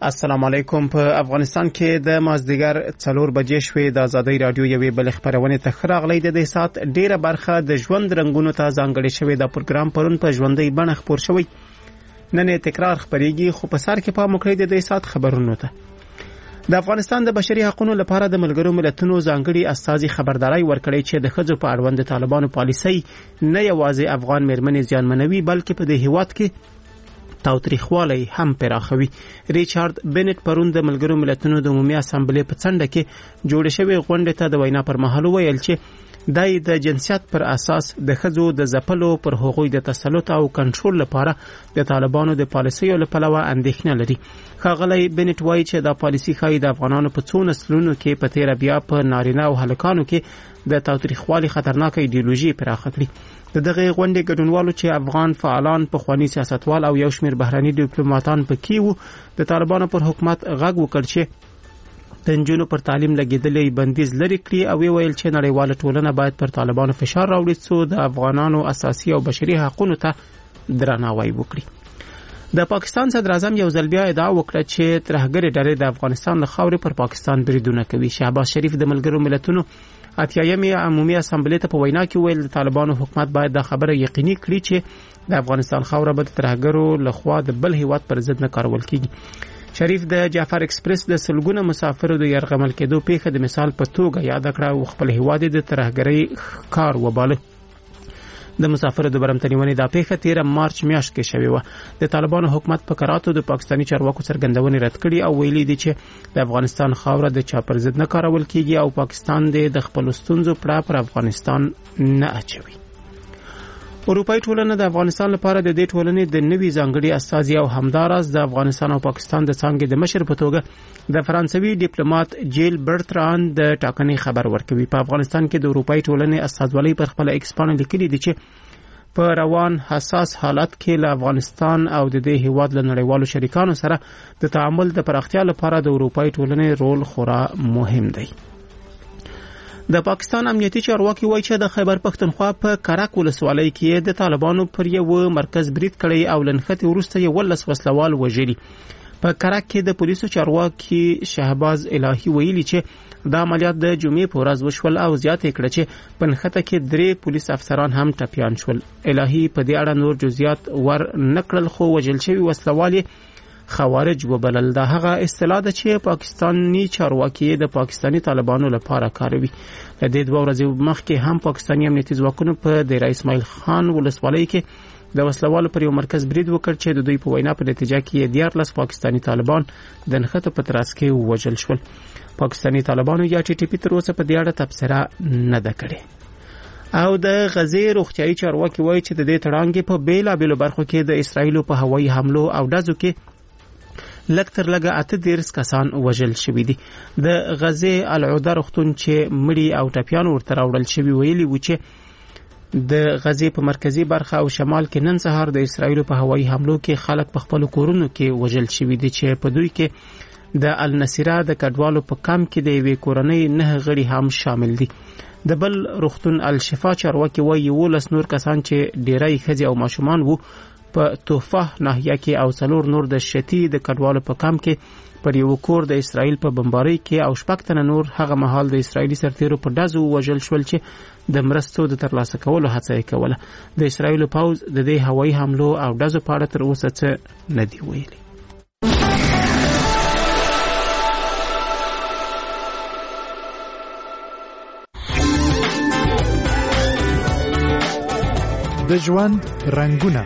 السلام علیکم. په افغانستان کې د مازدیګر 4 بجې شوې د ازادۍ رادیو یوې بل خبرونه ته راغلي د دې سات ډیره برخه د ژوند رنگونو ته ځانګړې شوې د پروګرام پرون په ژوندۍ بڼه خبر شوی. نن تکرار خبريږي خو په سر کې پام وکړئ د دې سات خبرونو ته. د افغانستان د بشري حقوقو لپاره د ملګرو ملتونو ځانګړي استازي خبرداري ورکړي چې د ښځو په اړوند د طالبانو پالیسي نه یوازې افغان مېرمنې ځانمنوي بلکې په دې هیواد کې تاوتریخوالی هم پراخوي. ریچارډ بنټ پرون د ملګرو ملتونو د عمومي اسامبلې په څنډه کې جوړ شوی غونډه ته د وینا پر مهال ویل چې د جنسیت پر اساس د ښځو د ځپلو پر هغوی د تسلط او کنټرول لپاره د طالبانو د پالیسیو له پلوه اندېښنه لري. ښاغلی بنټ وایي چې دا پالیسي ښایي د افغانانو په څو نسلونو کې په تیره بیا په نارینه او هلکانو کې د تاوتریخوالي خطرناکه ایډیولوژي پراخه کړي. د دغه غونډې ګډونوالو چې افغان فعالان، پخوانی سیاستوال او یو شمېر بهرني ډیپلوماټان پکې وو، د طالبانو پر حکومت غږ وکړ چې د نجونو پر تعلیم لګیدلې بندیز لري کړي او ویل چې نړیواله ټولنه باید پر طالبانو فشار راوړي څو د افغانانو اساسي او بشري حقوقو ته درناوی وکړي. د پاکستان صدر اعظم یو ځل بیا ادعا وکړه چې ترهګرې ډلې د افغانستان له خاورې پر پاکستان بریدونه کوي. شهباز شریف د ملګرو ملتونو اتیایمې عمومي اسامبلې ته په وینا کې ویل د طالبانو حکومت باید دا خبره یقیني کړي چې د افغانستان خاوره به د ترهګرو لخوا د بل هیواد پر ضد نه کارول کیږي. شریف د جعفر ایکسپریس د سلګونه مسافرو د يرغمل کېدو پیښه د مثال په توګه یاد کړه او خپل هیواد د ترهګرۍ کار وباله. د مسافرو د برمتنیونې د پیښه 13 مارچ میاشت کې شوې و. د طالبانو حکومت په کراتو د پاکستاني چارواکو څرګندونې رد کړي او ویلي دي چې د افغانستان خاوره د چا پر ضد نه کارول کیږي او پاکستان د خپل ستونزو پر افغانستان نه اچوي. اروپאי ټولنه د افغانستان لپاره د دې ټولنې د نوي ځانګړي استازي او همدارس د افغانستان او پاکستان د څنګه د مشر په توګه د فرانسوي ډیپلوماټ جیل برتران د ټاکنې خبر ورکوي. په افغانستان کې د اروپאי ټولنې استازولۍ پر خپل ایکس باندې لیکلي دي چې په روان حساس حالت کې له افغانستان او د دې هیواد له نړیوالو شریکانو سره د تعامل د پراختیا لپاره د اروپאי ټولنې رول خورا مهم دی. د پاکستان امنیتي چارواکي وایي چې د خیبر پښتونخوا په کرک ولسوالۍ کې د طالبانو پر یو مرکز برید کړی او لنښتې وروسته یې 12 وسلوال وژلي. په کرک کې د پولیسو چارواکي شهباز الهي ویلي چې د عملیات د جمعې په ورځ وشول او زیاته کړه چې په نښته کې 3 پولیس افسران هم ټپیان شول. الهي په دې اړه نور جزئیات ور نکړل خو وژل شوی وسلوال خوارج وبلل. دا هغه اصطلاح ده چې پاکستانی چارواکي د پاکستانی طالبانو لپاره کاروي. د دې 2 ورځې مخکې هم پاکستانی امنیتي ځواکونو په دیره اسماعیل خان ولسوالۍ کې د وسلوالو پر یو مرکز برید وکړ چې د دوی په وینا په نتیجه کې 14 پاکستانی طالبان د نښته په ترڅ کې وژل شول. پاکستانی طالبانو یا ټي ټي پی تر اوسه په دې اړه تبصره نه ده کړې. او د غزې روغتيایي چارواکي وایي چې د دې تړانګې په بیلابېلو برخو کې د اسرایل په هوایي حملو او ډزو کې لکتر لګه 38 کسان وژل شوي دي. د غزې العوده روغتون چې مړي او ټپیان ورته راوړل شوي ویلي و چې د غزې په مرکزی برخه او شمال کې نن سهار د اسرایل په هوایي حملو کې خلک په خپل کورونو کې وژل شوي دي چې په دوی کې د النصيره د کډوالو په کم کې د یوې کورنۍ 9 غړي هم شامل دي. د بل روغتون الشفا چارواکي وایي 19 نور کسان چې ډیری ښځې او ماشومان وو په توفه ناحیه کې او 4 نور د شتی د کډوالو په کم کې پر یو کور د اسرایل په بمبارۍ کې او 6 تنه نور هغه مهال د اسرایلی سرتیرو په ډزو وژل شول چې د مرستو د ترلاسه کولو هڅه کوله. د اسرایل پوز د دې هوایي حملو او ډزو په اړه تر اوسه څه نه دی ویلي. د ژوند رنگونه.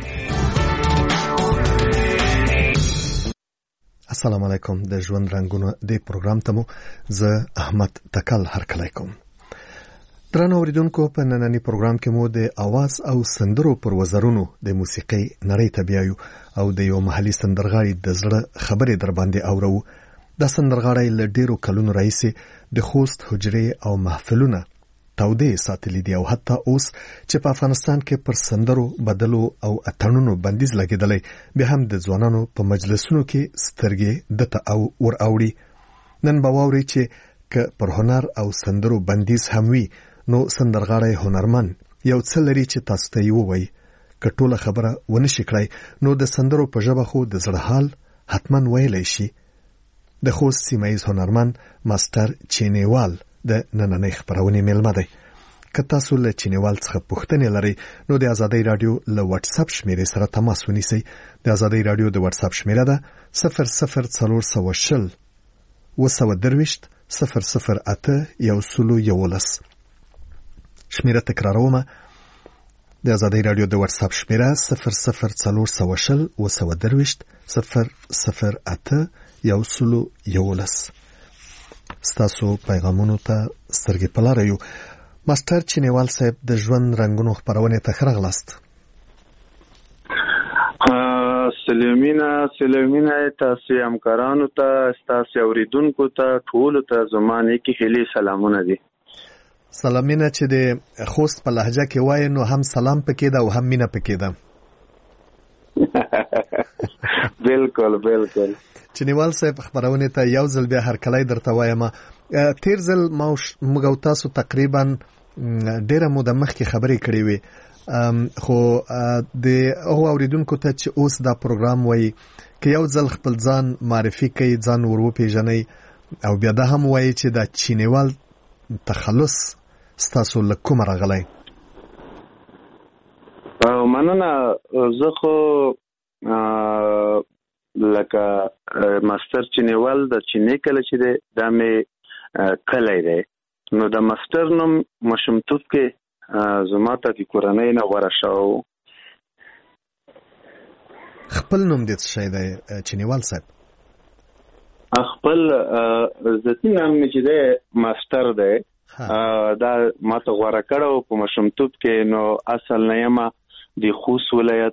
السلام علیکم. د ژوند رنگونه د پروګرام ته مو زه احمد تکل هرکلی کوم. درنو اوریدونکو، په نننی پروګرام کې مو د اواز او سندرو پر وزرونو د موسیقۍ نړۍ ته بیایو او د یو محلي سندرغاړي د زړه خبرې در باندې اورو. د سندرغاړي له ډیرو کلونو راهیسې د خوست حجرې او محفلونه تودې ساتلې دي او حتی اوس چې په افغانستان کې پر سندرو بدلو او اتڼونو بندیز لګیدلې به هم د ځوانانو په مجلسونو کې سترګې دته او ور اوړي. نن به واوري چې که پر هنر او سندرو بندیز هم وي نو سندرغاړی هنرمن یو څه لري چې تاسو ته یې ووایي. که ټوله خبره ونه شي کړای نو د سندرو په ژبه خو د زړه حال حتماً ویلی شي. د خوست سیمایز هنرمند ماستر چینیوال د نننۍ خبرونې میلمه دی. که تاسو له چینیوال څخه پوښتنې لرئ نو د آزادۍ رادیو له واتس اپ شمیرې سره تماس ونیسئ. د آزادۍ رادیو د واتس اپ شمیره ده 00420 222 008 111. شمیره تکراروم. د آزادۍ رادیو د واتس اپ شمیره 00420 222 008 111. ستاسو پیغامونو ته سترګې په لاره یو. ماستر چینیوال صاحب د ژوند رنگونو خبرونې ته ښه راغلاست. سلامونه تاسو همکارانو ته، تاسو اوریدونکو ته، ټول ته زمانه کې هلي سلامونه دي. سلامونه چې د خوست په لهجه کې وایي نو هم سلام پکې ده او هم مینه پکې ده. بالکل چینیوال صاحب خبرونه ته یو ځل بیا هر کله درته وایم. تیر ځل موږ تاسو تقریبا ډیره موده مخکې خبرې کړې وي، خو د هغو اوریدونکو ته چې اوس دا پروګرام وایي که یو ځل خپل ځان معرفي کوي، ځان ور وپېژنئ او بیا دا هم وایي چې دا چینیوال تخلص ستاسو له کومه راغلی؟ مننه. زه خو لکه ماستر چینیوال د چینی کله چې دی دا مې کلی دی، نو د ماستر نوم ماشومتوب کې زما ته د کورنۍ نه غوره شو. خپل نوم دې څه شی دی چینیوال صاحب؟ خپل ذاتي نام مې چې دی ماستر دی، دا ما ته غوره کړو په ماشومتوب کې. نو اصل نه یم د خوست ولایت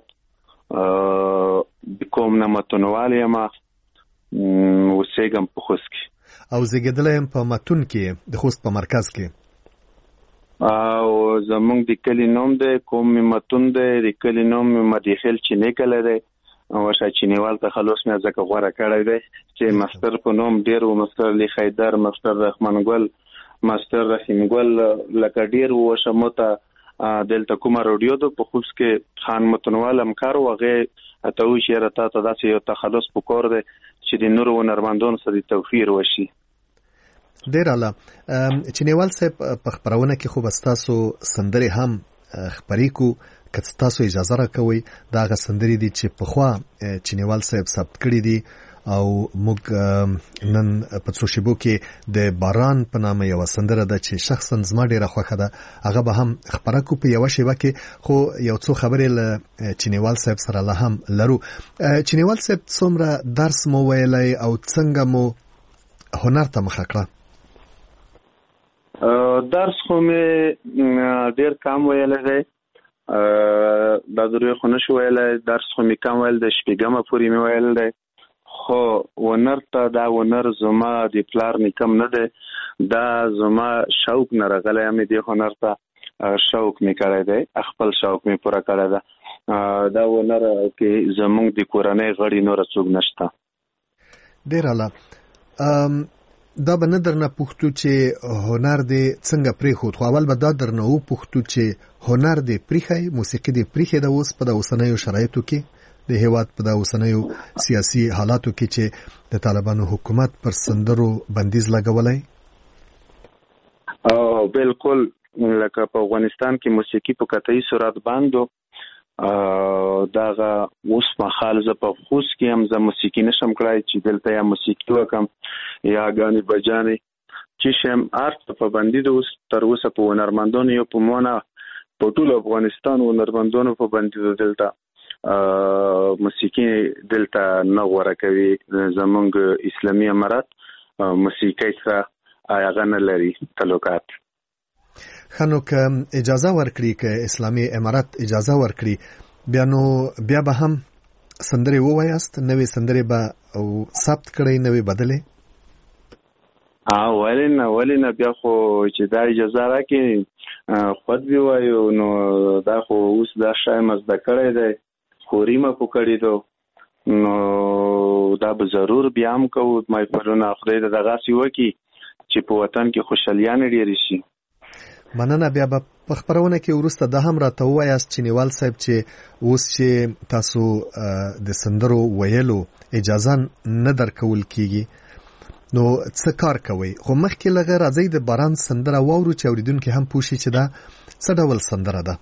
د کوم نه متونوال یم، اوسېږم په خوست کې او زیږېدلی یم په متون کې د خوست په مرکز کې. او زمونږ د کلي نوم دی کوم متون دی، د کلي نوم مدیخیل چینی کلی دی. وشه چینیوال تخلص مې ځکه غوره کړی دی چې ماستر په نوم ډېر و، ماستر علی خیدر، ماستر رحمان ګل، ماستر رحیم ګل، لکه ډېر وشه موته دلته کومه رادیو ده په خوست کې خان متنوال همکار و، هغې ته وایي چې یاره تا ته داسې یو تخلص پکار دی چې د نورو هنرمندانو سره د توفیر وشي. ډېر اعلی. چینیوال صاحب په خپرونه کې خو به ستاسو سندرې هم خپرې کو، که تاسو اجازه راکوئ دا هغه سندرې دي چې پخوا چینیوال صاحب ثبت کړي دي او موږ نن په څو شیبو کې د باران په نامه یوه سندره ده چې شخصا زما ډېره خوښه ده، هغه به هم خپره کو په یوه شیبه کې. خو یو څو خبرې له چینیوال صاحب سره لا هم لرو. چینیوال صاحب څومره درس مو ویلی او څنګه مو هنر ته مخه کړه؟ درس خو مې ډېر کم ویلی دی، دا ضروري خو نشو ویلی. درس خو مې کم ویل دی، شپږمه پورې مې ویل دی. خو هنر ته دا هنر زما د پلار نیکم نه دی، دا زما شوق نه راغلی یم. دې هنر ته شوق مې کړی دی، خپل شوق مې پوره کړی ده. دا هنر کې زمونږ د کورنۍ غړي نور څوک نشته. ډېر اعلی. دا به نه درنه پوښتو چې هنر دې څنګه پرېښود، خو اول به دا درنه وپوښتو چې هنر دې پرېښی، موسیقي دې پرېښې ده اوس په د اوسنیو شرایطو کې، د هیواد په د اوسنیو سیاسي حالاتو کې چې د طالبانو حکومت پر سندرو بندیز لګولی؟ بالکل. لکه په افغانستان کې موسیقي په قطعي صورت بندو. داغه اوس مهال زه په خوست کې هم زه موسیقي نشم کړی چې دلته یا موسیقي وکم یا ګانې بجانې چې شم ارت په بندي ده. اوس تر اوسه په هنرمندانو یو په مونه په ټول افغانستان هنرمندانو په بندي ده. دلته موسیقي دلته نه غوره کوي. زمونږ اسلامي امارات موسیقي سره هغه نه لري تعلقات. خنو که اجازه ورکړي، که اسلامي امارات اجازه ورکړي بیا به هم سندرې ووایاست، نوې سندرې به ثبت کړئ، نوې بدلې؟ ولې نه بیا خو چې دا اجازه راکړي خود به وایو. نو دا خو اوس دا شی مزده کړی دی، خوري مه پو کړي دو، نو دا به ضرور بیا هم کوو. محفلونه خدای د دغسې وکړي چې په وطن کې خوشحالیانې ډېرې شي. مننه. بیا به په خپرونه کې وروسته دا هم راته ووایاست چینیوال صاحب چې اوس چې تاسو د سندرو ویلو اجازه نه درکول کیږي، نو څه کار کوي؟ خو مخکې لږه راځي د باران سندره واورو چې اوریدونکو هم پوښي چې دا څه ډول سندره ده.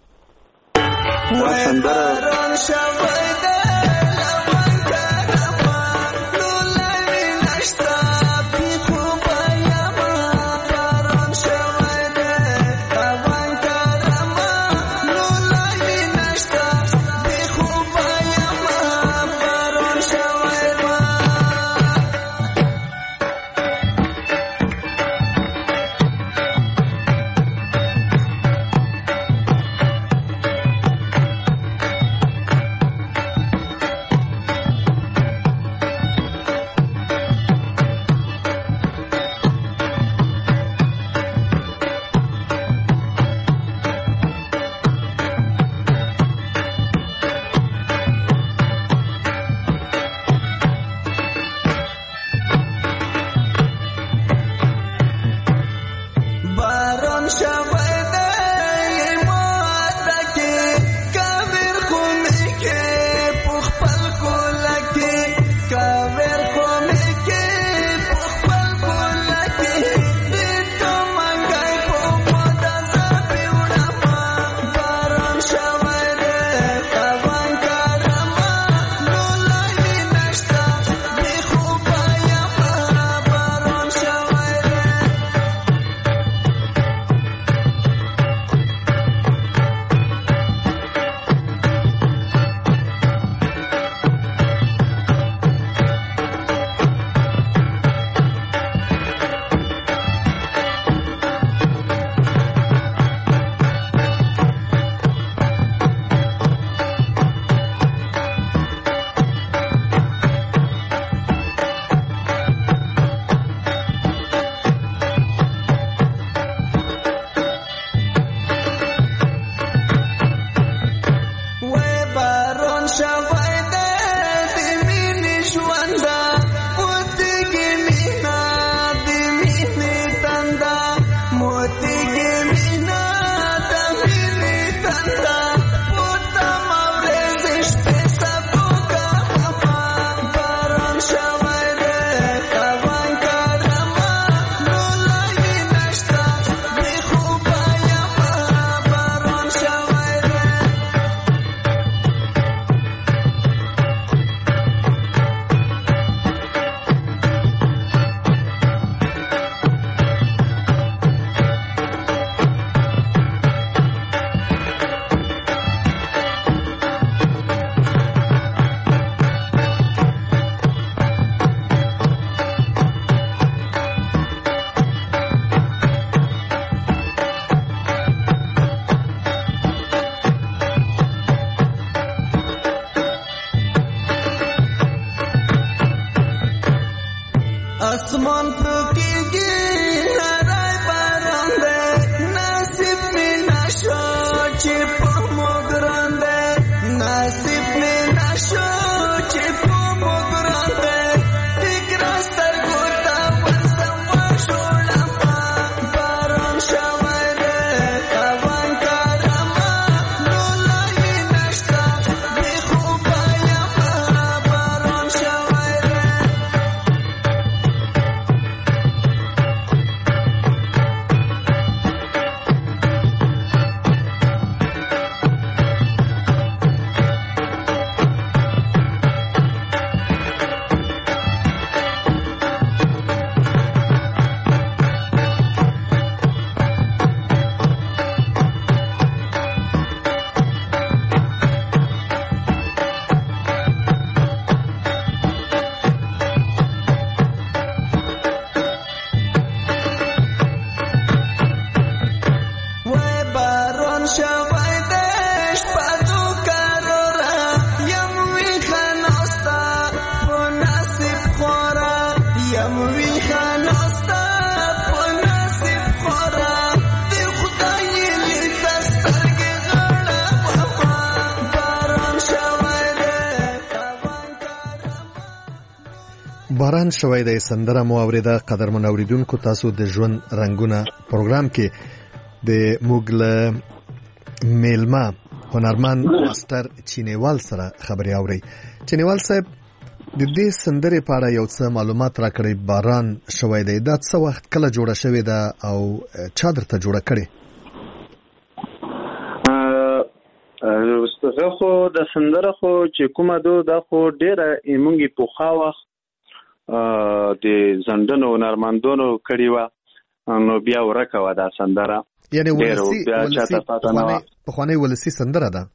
आसमान फुकेगी नराय बारंदे नसीब में नशो चिपो मोगरंदे नसीब में नशो चिपो मोगरंदे तिग्रस्तर गोता वंसवा शोळमा बारं शवरे कवन करमा लोलाई नष्टा बिखुबाया बारं शवरे باران شوی د سندره مو اوریده. قدرمن اوریدونکو، تاسو د ژوند رنگونه پروګرام کې د موګل میلما هنرمند ماستر چینیوال سره خبري اوري. چینیوال صاحب، د دې سندرې په اړه یو څه معلومات راکړئ. باران شوی دی، دا څه وخت کله جوړه شوې ده او چا درته جوړه کړې؟ هغه خو د سندره خو چې کومه دا خو ډېره موږ پوخا وخت د زندانو نرمندونو کړي وه، نو بیا ورکه وه دا سندره. یعنې پخوانۍ ولسي سندره ده؟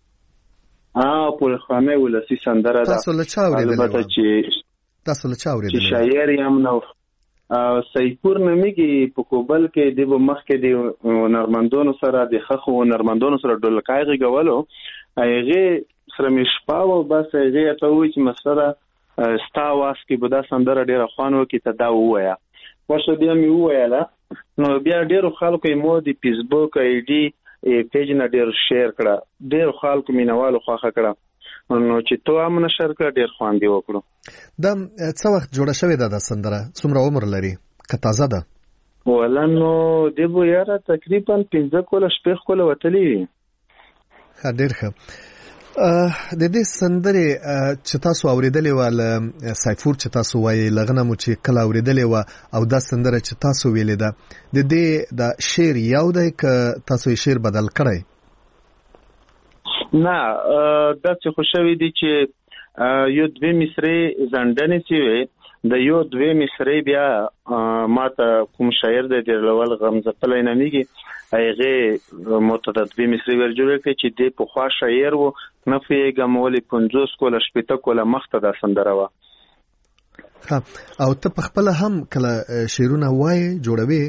پخوانۍ ولسي سندره ده. تاسو له چا اورېدلې وه؟ چې شاعر یم نو سیدپور نومیږي په کوبل کې د مخکې د نرمندونو سره د خخو نرمندونو سره ډولکای غږولو، هغې سره مې شپه وه، بس هغې ته ووایي چې مسره ستا واس کې به دا سندره ډېره خوند وکړي، ته دا ووایه. خوښه بیا مې وویله، نو بیا ډېرو خلکو یې مو د فیسبوک آی ډي پیج نه ډېر شیر کړه، ډېرو خلکو مینوالو خوښه کړه، نو چې تو هم نشر کړه ډېر خوند یې وکړو. دا څه وخت جوړه شوې ده دا سندره؟ څومره عمر لري که تازه ده؟ ولا نو دی بو یاره تقریبا 15 کوله شپږ کوله وتلې وي. ښه، ډېر ښه. د دې سندرې چې تاسو اورېدلې وه له سیفور چې تاسو وایي له هغه نه مو چې کله اورېدلې وه او دا سندره چې تاسو ویلې ده، د دې د شعر یو دی که تاسو یې شعر بدل کړی؟ نه، داسې خو شوي دي چې یو دوې مصرې ځانډنې چې وې، د یو دوې مصرې بیا ما ته کوم شاعر دی ډېرلول غمزپلی نومیږي، هغې ما ته د دوې مصرې ور جوړې کړې چې دی پخوا شاعر و، نه پوهېږم ولې 50 کوله 60 کوله مخته دا سندره وه. ښه، او ته پخپله هم کله شعرونه وایې، جوړوې؟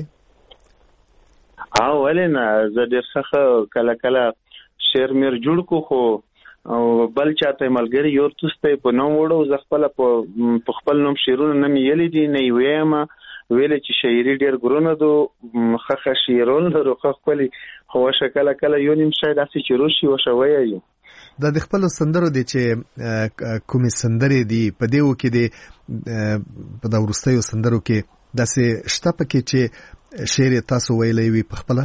ولې نه، زه ډېر ښه کله کله شعر میر جوړ کو، خو او بل چاته ملګری یو تسته په نوم وړو، زه خپل په خپل نوم شعرونه نه مې دي نه ویم ویلې چې شاعري ډېر ګرونه دو خخه شعرونه درو خپل، خو شکل کله یو نیم شاید اسی چې روشي وشوي. دا د خپل سندرو دي چې کومې سندرې دي په دیو کې دي په دا ورستیو سندرو کې داسې شته پکې چې شعر تاسو ویلې وي په خپل؟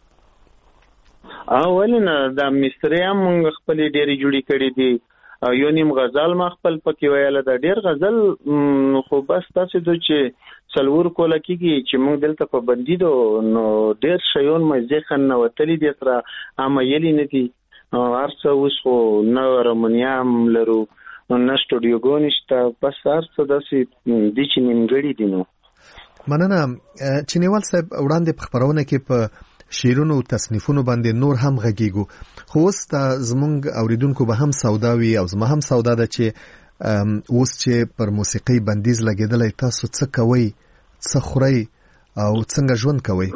ولې نه، دا مصري هم موږ خپلې ډېرې جوړې کړې دي، یو نیم غزل ما خپل پکې ویله ده، ډېر غزل، خو بس تاسې دو چې 4 کوله کېږي چې موږ دلته په بندي دو، نو ډېر شیون مې ذهن نه وتلي دي، سره هم ویلي نه دي، هر څه اوس خو نه رمنیا هم لرو، نه سټوډیوګو نشته، بس هر څه داسې دي چې نیمګړي دي. نو مننه. چینیوال صاحب، وړاندې په خپرونه کې په شعرونو تصنیفونو باندې نور هم غږیږو، خو اوس زمونږ اوریدونکو به هم سودا وي او زما هم سودا ده چې اوس چې پر موسیقۍ بندیز لګېدلی، تاسو څه کوئ، څه خورئ او څنګه ژوند کوئ؟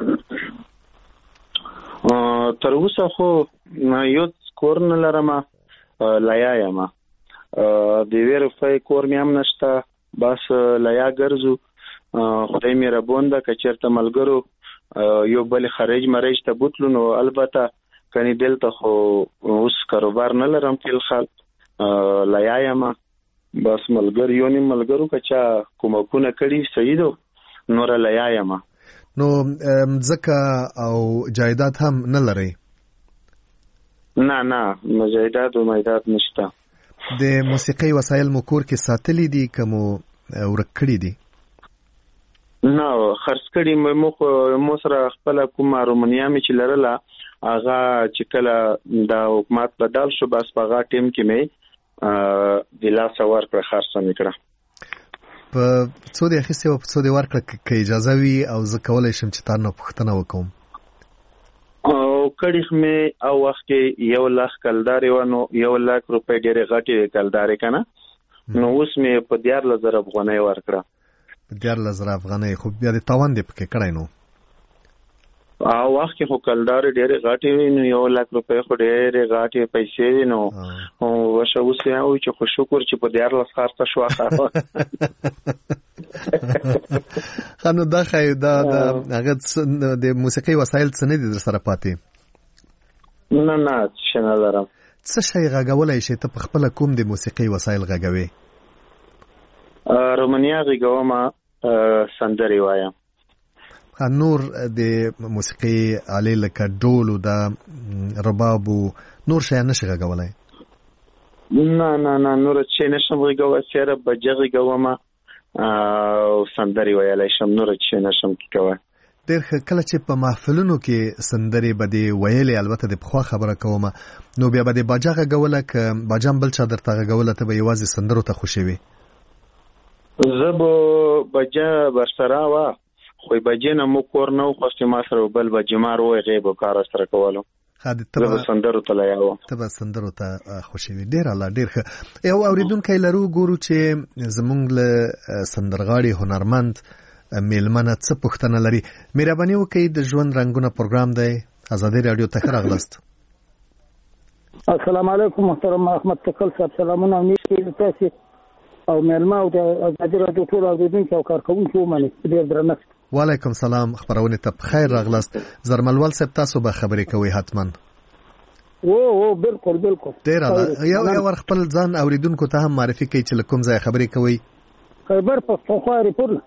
تر اوسه خو یو کور نه لرم، لیا یم، د یوې روپۍ کور مې هم نشته، بس لیا ګرځو. خدای مهربان ده که چېرته ملګرو یو بل خارج مرج ته بوتلو، نو البته کني دلته خو اوس کاروبار نه لرم، فل خال لیا یم، بس ملګر یو نیم ملګرو که چا کومکونه کړي صحیح دو، نور لیا یم. نو ځکه او جایداد هم نه لرئ؟ نه، جایداد او مایداد نشته. د موسیقۍ وسایل مو کور کې ساتلی دي که مو ورک کړي دي؟ نه، خرڅ کړي مو سره خپل کومه رومنیا مې چې لرله، هغه چې کله د حکومت بدل شو، بس په هغه ټیم کې مې د لاسه ورکړه، خرڅه مې کړه. په څو دې اخیستې وه، په څو دې ورکړه که اجازه وي، او زه کولی شم چې تا نه پوښتنه وکړم؟ کړي مې او وخت کې 1 لک کلدارې وه، نو 1 لک روپۍ ډېرې غټې کلدارې که نه، نو اوس مې په 14,000 افغانۍ ورکړه. 14,000 افغانۍ؟ خو بیا د تاوان دې پکې کړی نو؟ وخت کې خو کلدارې ډېرې غټې وي، نو 1 لک روپۍ خو ډېرې غټې پیسې وي، نو وشه اوس یې وایي چې خو شکر چې په 14 خرڅه شوه. ښه، نو دا ښایي دا هغه د موسیقۍ وسایل څه نه دي در سره پاتې؟ نه، څه نه لرم. څه شی غږولی شي؟ ته په خپله کوم د موسیقۍ وسایل غږوې؟ رومنیا غږوم، سندرې وایم. نور د موسیقۍ آلې لکه ډول او د رباب او نور شیان نشي غږولی؟ نه نور چې نشم غږوا سره بجغه غوما او سندري ویلای شم نور چې نشم کوه. ډېر کله چې په محفلونو کې سندري بده ویلې البته د خو خبره کوم نو بیا بده بجغه غوله ک بجام بل چا درته غوله ته به یوازې سندرو ته خوشوي. زبو بجا برسرا وا خو بجنه مو کور نو خو ما سره بل بجمار وې غیب کار سره کولو. خاطر سندرو ته لایو ته سندرو ته خوشوي. ډېر الله ډېر یو اوریدونکو لرو ګورو چې زمونږ له سندرغاړي هنرمند میلمنه څه پوښتنه لري. مهرباني وکړئ د ژوند رنگونه پروګرام دی آزادي رادیو ته راغلاست. السلام علیکم محترم احمد تکل صاحب سلامونه نیکی تاسو او میلمه او د آزادي رادیو ټول اوریدونکو او کارکونکو باندې ډېر درنښت. وعلیکم سلام خبرونه ته بخیر راغلاست. زرملوال صاحب تاسو به خبرې کوي حتما. او بالکل ډېر الله یو ور خپل ځان اوریدونکو ته هم معرفي کوي چې کوم ځای خبرې کوي. خیبر پختونخوا ریپور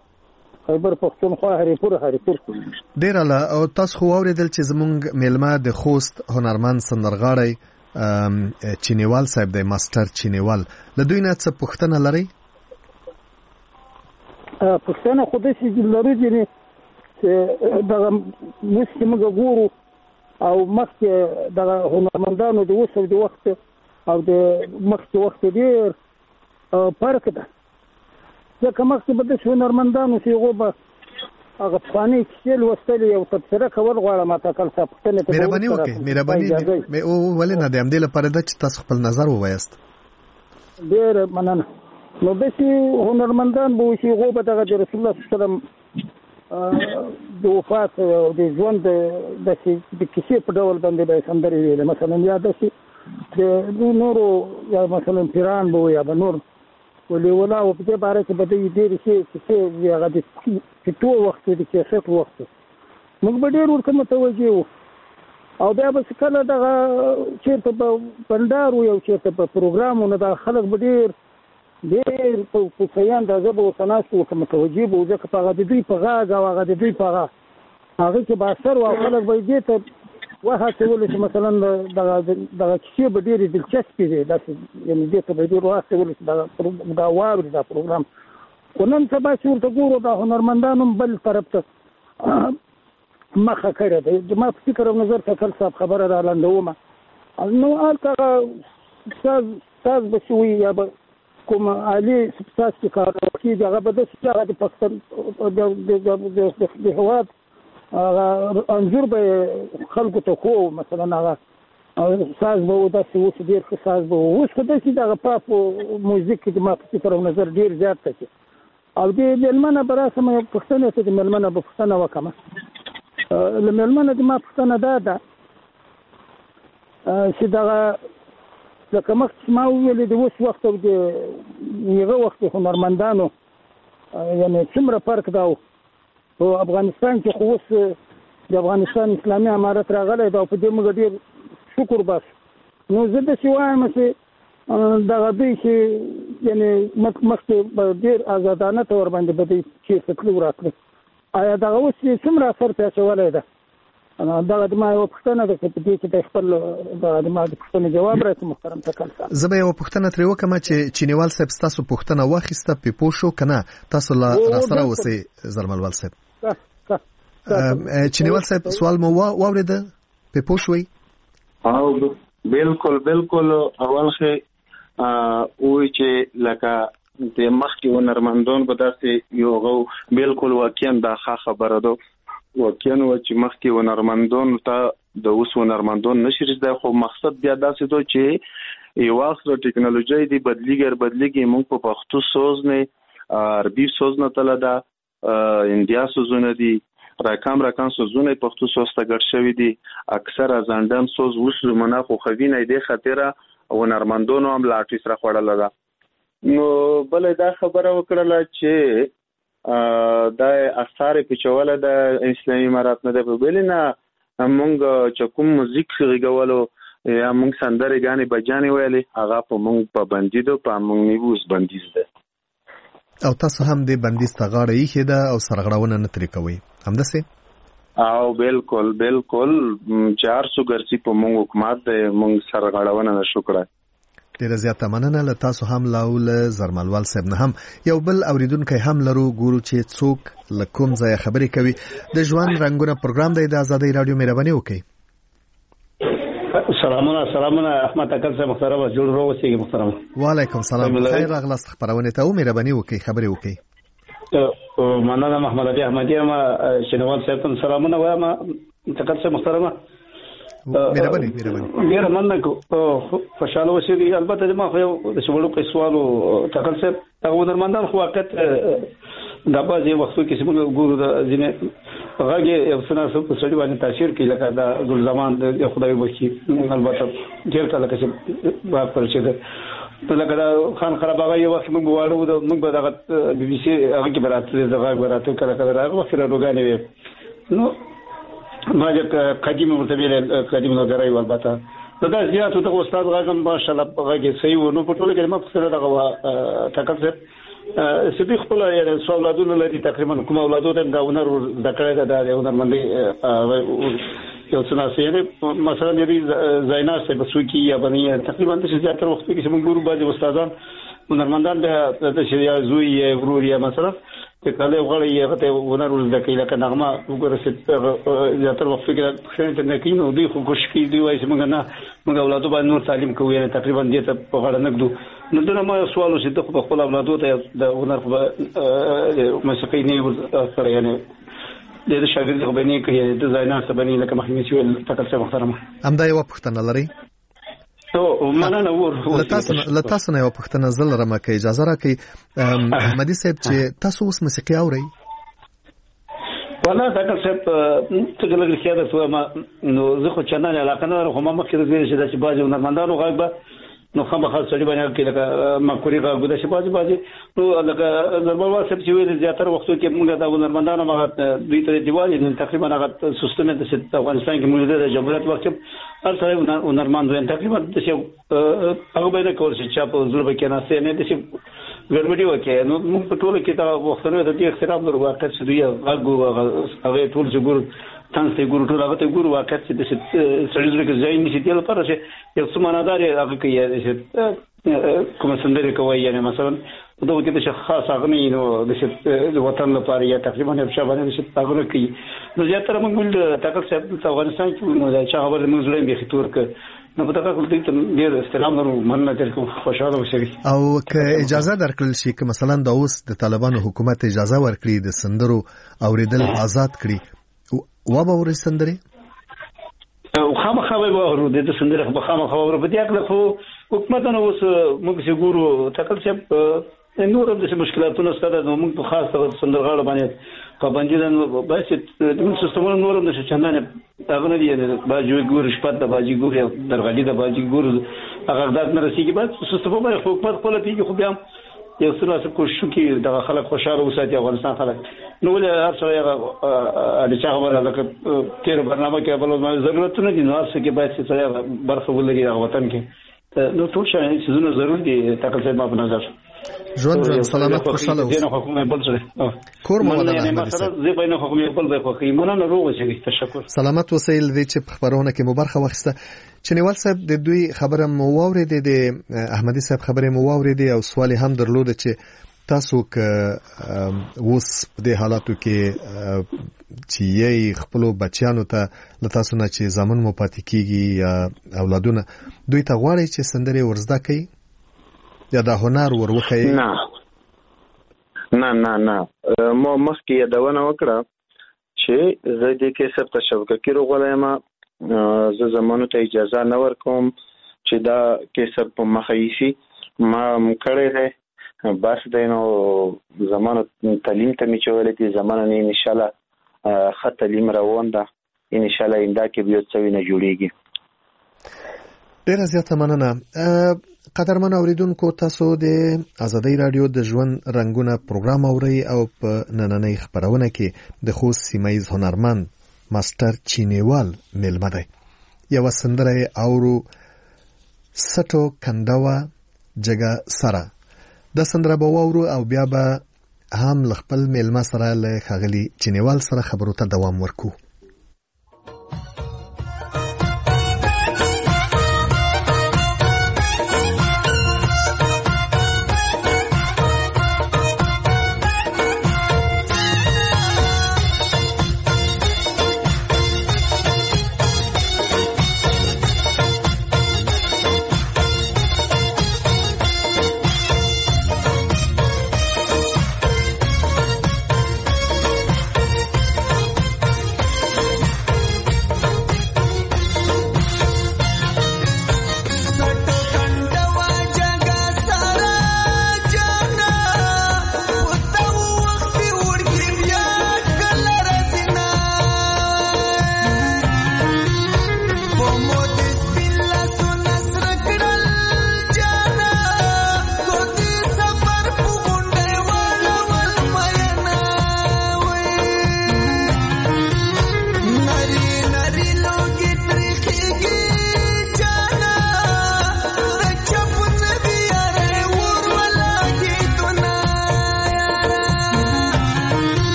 ډېر الله او تاسو خو اوریدل چې زمونږ میلمه د خوست هنرمند سندرغاړی چینیوال صاحب د ماستر چینیوال له دوی نه څه پوښتنه لري؟ پوښتنه خو د سې لري چې دا موږ ګورو او مخکې د هنرمندانو د وسو د وخت او د مخکې وخت ډېر فرق ده. ځکه مخکې به د هنرمندانو چې هغوی به هغه پخوانۍ کیسې لوستلې او تبصره کول غواړم تا کله څه پوښتنې ته مهرباني وکړئ ولې نه د همدې لپاره ده چې تاسو خپل نظر ووایاست. ډېر مننه. نو داسې هنرمندان به وي چې هغوی به دغه د رسول الله صلی الله علیه وسلم د وفات او د ژوند داسې د کیسې په ډول باندې به یې سندرې ویلې مثلا یا داسې د نورو یا مثلا پیران به وي یا به نور ولولا او په دې باره کې به د ډېرې چې هغه د فټو وخت د کیسټ وخت موږ به ډېر ورته متوجه وو او بیا به کله دغه چېرته به بندار وي او چېرته به پروګرام و نو دا خلک به ډېر په صحیح اندازه به ورته ناست وو که متوجه به وو ځکه په هغه د دوی په غږ او هغه د دوی په هغه کې به اثر و او خلک به یې دې ته وهڅولو چې مثلا دغه کیسې به ډېرې دلچسپې وي داسې یعنې دې ته به یې ډېر وهڅولو چې دا واوري دا پروګرام. خو نن سبا چې ورته ګورو دا هنرمندانو هم بل طرف ته مخه کړې ده. زما په فکر او نظر تکل صاحب خبره را لنډومه نو هلته هغه استاذ به چې وي یا به کوم عالي استاذ چې کار کېږي هغه به داسې چې هغه د پاکستان د هېواد انځور به خلکو ته خو مثلا هغه ساز به داسې اوس ډېر ښه ساز به اوس خو داسې دغه پاپ موزیک کې زما په فکر او نظر ډېر زیات ته او د میلمنه به راسم یو پوښتنه ته د میلمنه به پوښتنه وکړم. له میلمنه زما پوښتنه دا ده چې دغه لکه مخکې ما وویلې د اوس وخت او د هغه وخت هنرمندانو یعنې څومره فرق دا و. په افغانستان کې خو اوس د افغانستان اسلامي امارت راغلی دا او په دې موږ ډېر شکر باسو. نو زه داسې وایم چې دغه دوی چې یعنې مخکې به ډېر ازادانه طور باندې به دوی چېرته تلو راتلو آیا دغه اوس چې څومره اثر پې اچولی ده دغه زما یوه پوښتنه ده چې په دې کې د خپل دغه زما د پوښتنې جواب راکړي محترم تکل صاحب. زه به یوه پوښتنه ترې وکړم چې چینیوال صاحب ستاسو پوښتنه واخیسته پې پوه شو که نه تاسو راسره اوسئ زرملوال صاحب. چینیوال صاحب سوال مو واورېده پې پوه شوئ؟ او بالکل اول خې وایي چې لکه د مخکې هنرمندان به داسې یو بالکل واقعا دا ښه خبره ده واقعا و چې مخکې هنرمندان ته د اوس هنرمندان نشي زده خو مقصد بیا داسې ده چې یو وخت د ټکنالوژي دی بدلیږي موږ په پښتو سوز نه عربي سوز نه تل ده انډیا سوزونه دي راکام سوزونه پښتو سوز ته ګډ شوی دي اکثر ازاندم سوز اوس زمونه خو خوینه دی خاطره هنرمندانو هم لاټی سره خړل ده. نو بل دا خبره وکړه چې دا اثر پچوله د اسلامي امارات نه ده بل نه مونږ چې کوم موزیک غږولو یا مونږ سندره غانې بجانې ویلې هغه په مونږ په بندي ده په مونږ نیوز بندیز ده او تاسو هم د بندیز ته غاړه یې خېده او سرغړونه نه ترې کوي همداسې او بالکل 400 ګرځي په مونږ حکومت ده مونږ سرغړونه نشو کړای. ډیره زیاته مننه. له تاسو هم لاول زرملوال صاحب نه هم یو بل اوریدونکو هم لرو، ګورو چې څوک له کوم ځای خبرې کوي. د ژوند رنگونه پروګرام دی د آزادۍ رادیو. مهرباني وکړئ. سلامونه احمد تکل صاحب محترم، جوړ روغ اوسئ محترم. وعلیکم سلام، خیر راغلاست خبرونه ته. مهرباني وکړئ خبرې وکړئ. مننه محمد علي احمدی ما شنوال صاحب ته سلامونه وایم. تکل صاحب محترم مهرباني ډیر مننه خوشاله اوسئ. البته ما خو د شوړو په سوالو تکل صاحب هغه درمندان خو وخت د بازي وختو کې څنګه ګورو د ځینې هغه یو څه نه په سړي باندې تاثیر کوي، لکه د ګل زمان د خدای وبخي البته ډیر کله کې باب پر چې لکه دا خان خرابغه یو وخت موږ وایو د موږ به د بي بي سي هغه کې براته دغه براته کله راغو سره روغانې وي نو ما چې قدیم مرتبه قدیم نو غراي البته دا زیاتو ته استاد غاګم ماشاءالله هغه صحیح و نو په ټول کې ما سره دغه تکل سپی خپل یعنی څو اولادونه لري، تقریبا کوم اولادو ته دا ونر د کړه دا ونر باندې یو څه ناسي مثلا دې زیناس په سوکی یا باندې تقریبا د زیاتره وخت کې موږ ګورو بعضي استادان ونرمندان د شریعه زوی ورور یا مثلا چې کله غړي هغه ته ونر د کله ک نغمه وګوره چې زیاتره وخت کې شنه نه کینو دوی خو خوشکی دی وایي موږ نه موږ اولادو باندې نور تعلیم کوو، یعنی تقریبا دې ته په غړ نه کړو. نو دا ما سوال وشي ته په خپل اولادو ته د ونر په موسیقي نه سره یعنی د شاګرد خو باندې کوي د زایناس باندې لکه محمد شویل تکل صاحب محترم هم دا یو پښتنه لري. او مننه لتاسو نه یو پښتنه زل رمه کې اجازه راکړي احمدي صاحب چې تاسو اوس موسیقي اورئ؟ والله تکل صاحب ته لږ خیال ته ما نو زه خو چنه علاقه نه لرم، خو ما مخکې د چې باجو نرمندانو غږ نو خامخا سړي باندې کې لکه مکوري غږ د شپاجي باجي نو لکه نرمال واسب چې ویل زیاتره وختو کې موږ د نرمندانو مغه دوی ته دیوالي تقریبا هغه سیستم د افغانستان کې موږ د جمهوریت وخت هر څه نرمندو تقریبا د څه هغه باندې کول چې په ځل به کې نه سي نه د څه ګرمډي وکي. نو موږ په ټول کې دا وختونه د دې احترام درو واقع چې دوی هغه ټول چې ګور تاسو ګورو ټول هغه ته ګورو واقع چې د سړي کې ځای نشي دی لپاره چې یو څه معنادار هغه کې کوم سندري کوي، یعنی مثلا دغه کې د خاص هغه نو د وطن لپاره یا تقریبا په شابه نشي هغه کوي. نو زیاتره موږ تکل صاحب په افغانستان کې نو دا چې خبر موږ زړه به خطور ک نو په دغه کولتي ته ډیر استلام ورو مننه درکو خوشاله اوسئ. او که اجازه درکړل شي که مثلا د اوس د طالبانو حکومت اجازه ورکړي د سندرو اوریدل آزاد کړي و به ورې سندري او خامخا به ورو د سندري په خامخا ورو په دې اړه خو حکومت نو اوس موږ چې ګورو تکل صاحب نور د مشکلاتونو سره نو موږ په خاص توګه سندرغاړو باندې پابندي ده بس د سیستمونو نور د چندانه هغه نه دی باجو ګور شپه د باجی ګور درغلي د باجی ګور هغه د نه رسیږي بس سیستم په حکومت خپل پیږي خو بیا یو څه کوشش کوي د خلک خوشاله وساتي افغانستان خلک نو له هر څه هغه د چا خبره لکه تیر برنامه کې بل ضرورت نه دي، نو هر څه کې باید چې برخه ولري هغه وطن کې نو ټول شي چې ضروري دي تکل صاحب په نظر ژوند سلامت خوشاله اوسئ. کور مو ودان احمدي صاحب زه په نه حکومت بل ځای خوښي مونږ نه روغ شي. تشکر. سلامت اوسئ. د چې په خبرونه کې مبارخه واخسته چنیوال صاحب د دوی خبره مو واورېده د احمدي صاحب خبره مو واورېده او سوال هم درلود چې تاسو ک اوس په دې حالاتو کې چې یې خپل بچیانو ته لتاسو نه چې زمون مو پاتې کیږي یا اولادونه دوی ته غواړي چې سندري ورزده کوي یا دا هنر وروخی؟ نه مو مخکې یادونه وکړه چې زه د کیسب ته شبکه کې روغلایم، زه زمونو ته اجازه نه ورکوم چې دا کیسب په مخایشي ما کړی دی بس دی نو زمانو تعلیم ته می چولې دي زمانو نه ان شاء الله خط تعلیم روان ده ان شاء الله انده کې بیا څه نه جوړیږي. ډیره زیاته مننه. قدرمن اوریدونکو تاسو د آزادۍ رادیو د ژوند رنگونه پروګرام اورئ او په نننۍ خبرونه کې د خوست سیمایز هنرمند ماستر چینیوال ملمه دی. یو سندره اورو سټو کندوا جګه سره د سندره به واورو او بیا به هم خپل ملمه سره له خغلی چینیوال سره خبرو ته دوام ورکو.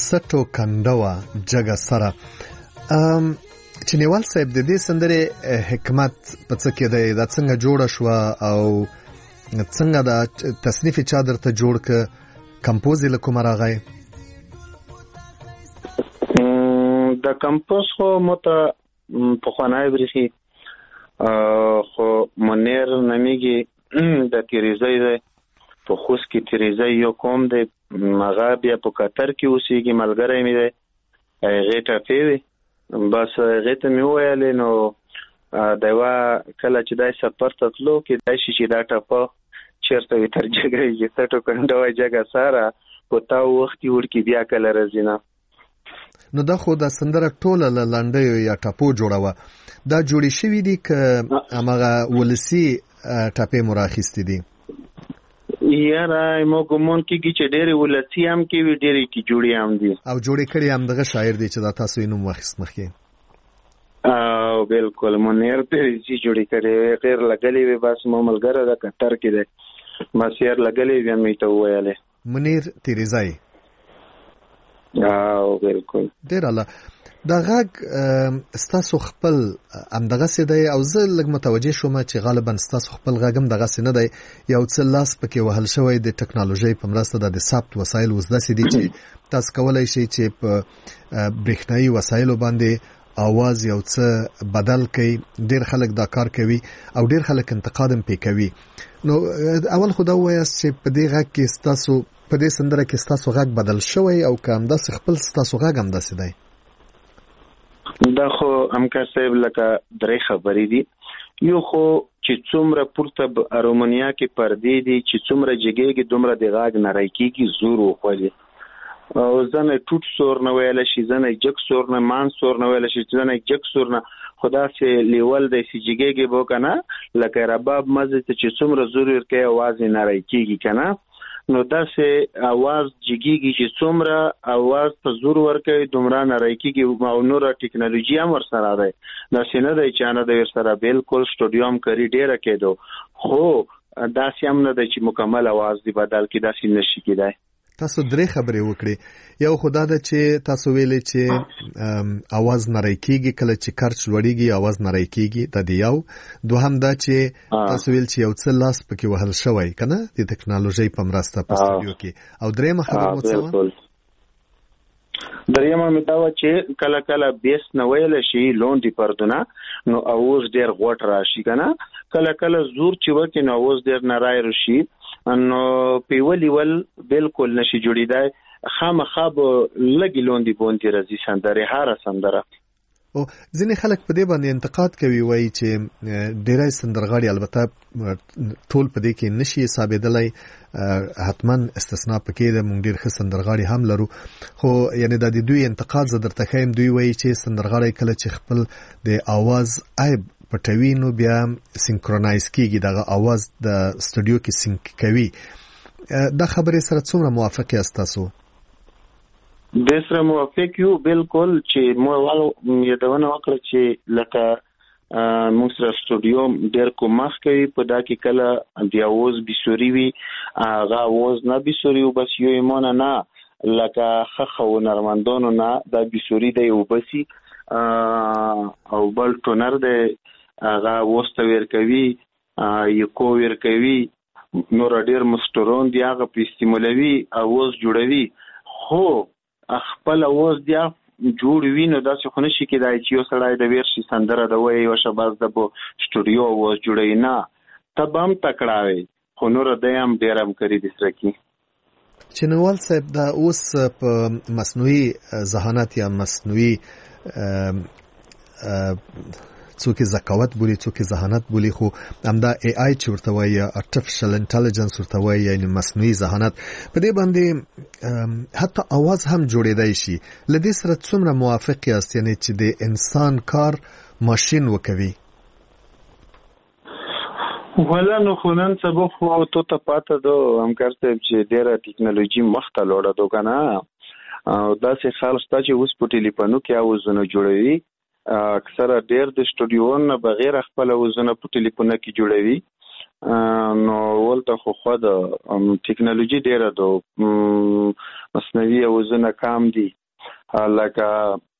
سټو کنډوا جګه سره. چنیوال صاحب د دې سندرې حکمت په څه کې دی؟ دا څنګه جوړه شو او څنګه دا تصنیف چا درته جوړ ک؟ کمپوز یې له کومه راغی؟ د کمپوز خو مته پخوانی بریخي خو منیر نمیږي د تیریزای دی په خوست کې تیریزای یو قوم دی هغه بیا په قطر کې اوسېږي ملګری مې دی هغې ټپې وي بس هغې ته مې وویلې نو د یوه کله چې دا سفر ته تلو کېدای شي چې دا ټپه چېرته وي تر جګه یې سټو کنډوی جګه ساره په تاو وختي وړکي بیا کله راځي نه. نو دا خو دا سندره ټوله له لنډیو یا ټپو جوړه وه. دا جوړې شوي دي که هماغه ولسي ټپې مو راخیستې دي؟ یاره مو ګمان کېږي چې ډېرې ولسي هم کې وي ډېرې کې جوړې هم دي. او جوړې کړې همدغه شاعر دی چې دا تاسو یې نوم واخیست مخکې؟ او بالکل منیر تیریزي جوړې کړې وې غیر لګلې وې بس مو ملګری د قطر کې دی بس یار لګلې بیا مې ته وویلې منیر تیریزی. او بالکل ډېر اعلی. دا غږ ستاسو خپل همدغسې دی او زه لږ متوجه شوم چې غالبا ستاسو خپل غږ هم دغسې نه دی، یو څه لاس پکې وهل شوی د ټکنالوژۍ په مرسته د ثبت وسایل اوس داسې دي چې تاسو کولی شئ چې په برېښنایي وسایلو باندې اواز یو څه بدل کړئ. ډېر خلک دا کار کوي او ډېر خلک انتقاد هم پې کوي. نو اول خو دا ووایاست چې په دې غږ کې ستاسو په دې سندره کې ستاسو غږ بدل شوی او که همداسې خپل ستاسو غږ همداسې دی؟ دا خو همکار صاحب لکه درې خبرې دي. یو خو چې څومره پورته ارومنیا کې پردې دي چې څومره جګېږي دومره د غږ نری کېږي زور وخولي او ځنه ټوټ سور نه ویلی شي ځنه جګ سور نه مان سور نه ویلی شي ځنه جګ سور نه خو داسې لیول دی چې جګېږي به که نه لکه رباب مزې ته چې څومره زور ورکوي اواز یې نری کېږي که نه نو داسې اواز جګېږي چې څومره اواز ته زور ورکوي دومره نری کېږي او نوره ټکنالوژي هم ورسره دی داسې نه دی چې نه دی ورسره بالکل سټوډیو هم کړي ډېره کېدو خو داسې هم نه دی چې مکمل اواز دی بدل کړي داسې نشي کېدی. تاسو درې خبرې وکړې. یو خو دا ده چې تاسو ویلې چې اواز نری کېږي کله چې کرچ لوړېږي اواز نری کېږي دا دی یو. دوهم دا چې تاسو ویل چې یو څه لاس پکې وهل شوی که نه د ټکنالوژۍ په مرسته په سټوډیو کې. او درېیمه خبره مو څه وه؟ درېیمه مې دا وه چې کله کله بیس نه ویلی شي لوندې پردونه نو اواز ډېر غوټ راشي که نه کله کله زور چې وکړي نو اواز ډېر نری راشي نو پیولی ول بالکل نشي جوړېدای خامخا به لږې لوندې بوندې راځي سندرې هره سندره. او ځینې خلک په دې باندې انتقاد کوي وایي چې ډېری سندرغاړي البته ټول په دې کې نشي حسابېدلی حتما استثنا پکې ده موږ ډېر ښه سندرغاړي هم لرو خو یعنې دا د دوی انتقاد زه درته ښیم دوی وایي چې سندرغاړی کله چې خپل د آواز عیب پټوي نو بیا سینکرونایز کېږي دغه آواز د سټوډیو کې سینک کوي. دا خبرې سره څومره موافق یاست تاسو؟ د سره موافق یو بالکل چې مو یادونه وکړه چې لکه موږ سره سټوډیو ډېر کومک کوي په دا کې کله د اواز بسوري وي هغه اواز نه بسوري و بس یو ایمانه نه لکه خخه و نرمندانو نه دا بسوري دی وبسي او بل ټونر دی هغه اوس ته ورکوي یکو ورکوي نور ډېر مسترون دی هغه په استعمالوي اواز جوړوي خو خپل اواز دی جوړ وي نو داسې خو نشي کېدای چې یو سړی د ورشي سندره د وایي یوه شباز د به سټوډیو اواز جوړوي نه ته به هم تکړه وي خو نوره دی هم ډېر همکاري د سره کي. چینوال صاحب دا اوس په مصنوعي ذهانت یا مصنوعي څوک ذکاوت بولي څوک ذهانت بولي خو همدا ای آی چې ورته وایي یا ارټیفیشل انټیلیجنس ورته وایي یعنې مصنوعي ذهانت په دې باندې حتی اواز هم جوړېدای شي. له دې سره څومره موافق یاست یعنې چې د انسان کار ماشین وکوي؟ ولا نو خو نن سبا خو تو ته پاته دو همکار صاحب چې ډېره ټکنالوژي مخته لاړه دو که نه او داسې خلک شته چې اوس په ټلیفونو کې اوازونه جوړوي اکثره ډېر د سټوډیو نه بغیر خپل اوازونه په ټلیفونه کې جوړوي نو ولته خو د ټیکنالوژي ډیره ده مصنوعي اوزونه کام دي لکه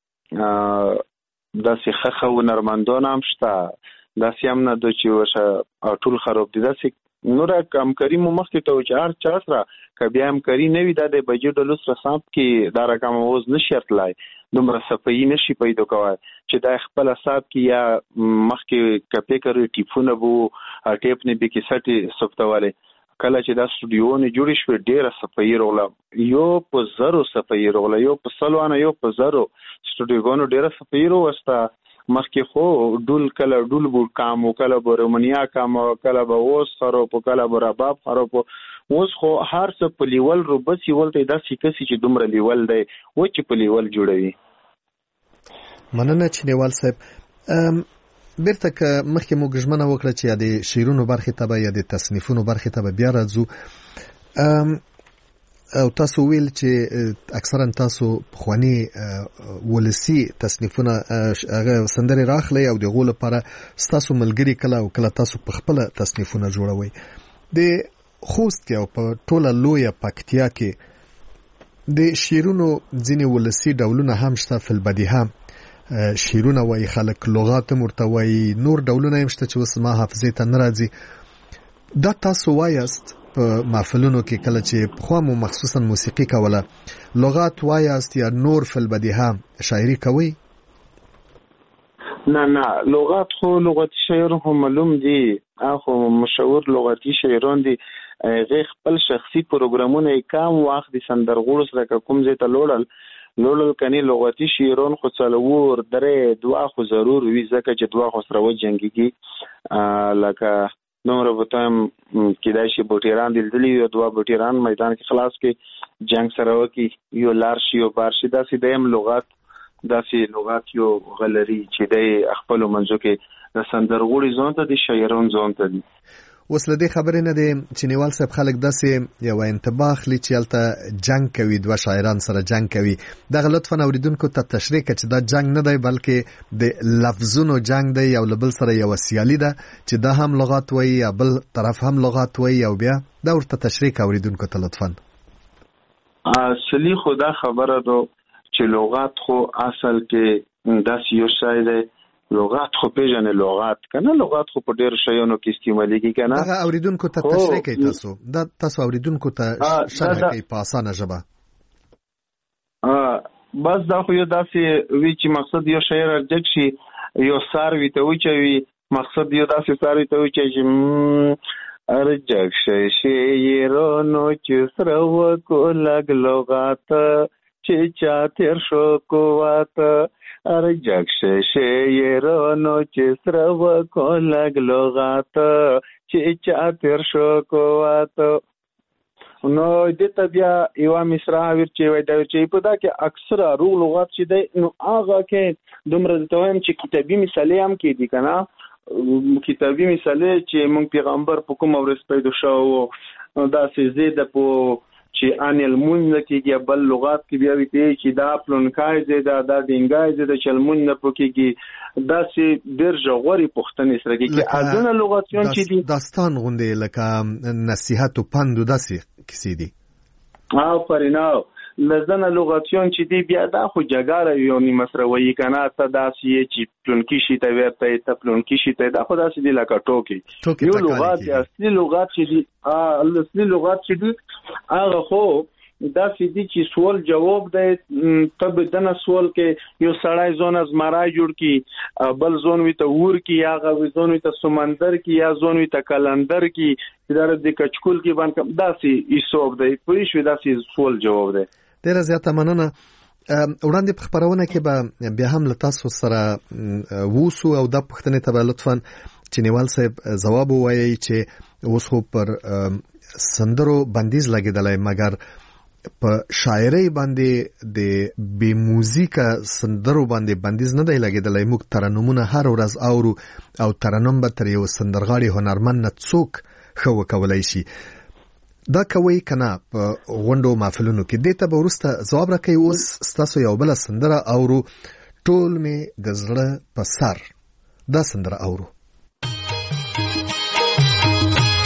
داسې خخه هنرمندان هم شته داسې هم نه ده چې ورشه ټول خراب دي داسې نوره همکاري مو مخکې ته و چې هر چا سره که بیا همکاري نه وي دا د بجې ډلو سره ساب کې دا رقم اوز نشي اتلی دومره صفایي نشي پیدا کولی چې دا خپل حساب کې یا مخکې کپې کړی ټیپونه بو ټیپ نه به کې سټي ثبتولی کله چې دا سټوډیوونه جوړې شوې ډېره صفایي راغله یو په زرو صفایي راغله یو په سلوانه یو په زرو سټوډیوګانو ډېره صفایي راوسته مخکې خو ډول کله ډول بو کام او کله به رومانیا کام او کله به اوس خراب او کله به رباب خراب اوس خو هر څه په لیول روبسي ولته داسې کسي چې دومره لیول دی و چې په لیول جوړوي مننه چینیوال صاحب بیرته که مخکې مو ګژمنه وکړه چې یا د شعرونو برخې ته به یا د تصنیفونو برخې ته به بیا راځو او تاسو ویل چې اکثرا تاسو پخوانی ولسی تصنیفونه هغه سندري راخلي او د غول لپاره تاسو ملګری کله او کله تاسو په خپل تصنیفونه جوړوي د خوست او په ټوله لویه پکتیا کې د شعرونو ځینې ولسی ډولونه هم شته فل بدیهه شعرونه وای خلک لغات مرتوي نور ډولونه هم شته چې وس ما حافظه ته ناراضي دا تاسو وایست په محفلونو کې کله چې خو مو مخصوصا موسیقي کوله لغات وایست یا نور فل بدیهه شاعري کوي نه لغات خو لغتي شاعر هم معلوم دي اخو مشهور لغتي شاعران دي غیر خپل شخصي پروګرامونه کم وخت دي سندرغوړ سره کوم ځای ته لوړل کني لغتي شاعران خو څلور درې دوا خو ضرور وي ځکه چې دوا خو سره و جنگيږي لکه نور وتم کېدای شي بوټیران دلدلی یو دوا بوټیران میدان کې خلاص کې جنگ سره وکي یو لارشي او بارشي داسې دیم لغات یو غلري چې د خپل منځو کې د سندرغوړي ځون ته د شاعرون ځون ته دي اوس له دې خبرې نه دی چې نیوال صاحب خلک داسې یو انتباه اخلي چې هلته جنگ کوي دوه شاعران سره جنگ کوي دغه لطفا اوریدونکو ته تشریح کړه چې دا جنگ نه دی بلکې د لفظونو جنگ دی یو له بل سره یو سیالي ده چې دا هم لغات وایي یا بل طرف هم لغات وایي او بیا دا ورته تشریح کړه اوریدونکو ته لطفا اصلي خو دا خبره ده چې لغات خو اصل کې داسې یو شی دی لغات خو پیژنې لغات کنه لغات خو په ډېر شیانو کې استعمالېږي کنه هغه اوریدونکو ته تشریح کوي تاسو اوریدونکو ته شرح کوي په اسانه ژبه بس دا خو یو داسې وی چې مقصد یو شی راځي چې یو ساروي ته وچوي مقصد یو داسې ساروي ته وچوي چې ارجک شیرونو چې سره وکولګ لغات چې چا تیر شو کوات ارجک شیرونو چې سره وکولګ لغات چې چا تیر شو کوات نو د بیا یو مصرع ورچې وای دا چې په دا کې اکثره روغ لغات چې دی نو هغه کې دومره تویم چې کتابي مثالې هم کې دي کنه کتابي مثالې چې مونږ پیغمبر په کوم ورځ پیدا شو دا سې زیاده په چې انل مون کېږي بل لغات کې بیا وی چې دا پلونکای زیاده دا دینګای زیاده چې مون نه پکېږي دا سې ډېر ژغوري پښتنې سره کې اذن لغاتيون چې دي داستان غونډې لکه نصيحت او پند داسې کیسې دي پریناو لزنه لغاتيون چې دی بیا دا خو جګاره یو نیمه سره وایي کنه ته داسې چې پلونکی شي ته ورته ته پلونکی شي ته دا خو داسې دی لکه ټوکی یو لغات اصلي لغات چې دی اصلي لغات چې دی هغه خو داسې دی چې سوال جواب دی ته بدنه سوال کې یو سړی زون از مرای جوړ کی بل زون وي ته ور کی یا غوي زون وي ته سمندر کی یا زون وي ته کلندر کی اداره د کچکول کې باندې داسې حساب دی پوه شو داسې سوال جواب دی ډیره زیاته مننه وړاندې په خبرونه کې به بیا هم له تاسو سره ووسو او د پښتنې ته به لطفا چینیوال صاحب ځواب ووایي چې اوس خو پر سندرو بندیز لګېدلی مګر په شاعرۍ باندې د بې موزیکه سندرو باندې بندیز نه دی لګېدلی موږ ترنمونه هر ورځ اورو او ترنم به تر یو سندرغاړي هنرمند نه څوک ښه وکولی شي دا کوي کنه په غونډو محفلونو کې دې ته به وروسته ځواب راکوي اوس ستاسو یو بله سندره اورو ټول مې د زړه په سر دا سندره اورو